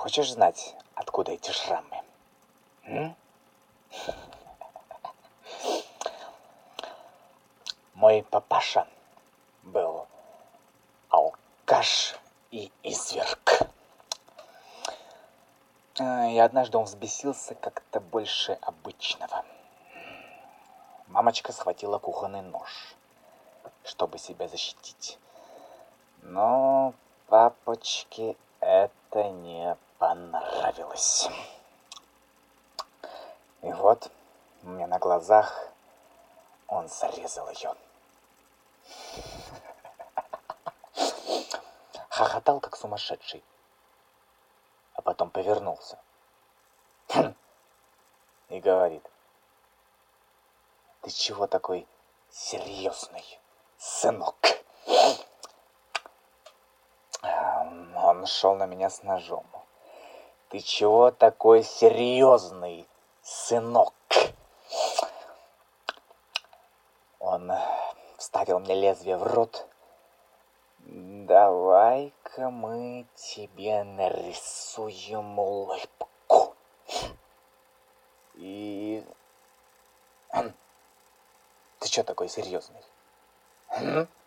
Хочешь знать, откуда эти шрамы? М? Мой папаша был алкаш и изверг. И однажды он взбесился как-то больше обычного. Мамочка схватила кухонный нож, чтобы себя защитить. Но папочке это не понравилось. И вот у меня на глазах он зарезал ее. Хохотал, как сумасшедший. А потом повернулся. И говорит: ты чего такой серьезный, сынок? Он шел на меня с ножом. Ты чего такой серьезный, сынок? Он вставил мне лезвие в рот. Давай-ка мы тебе нарисуем улыбку. И... Ты чё такой серьезный?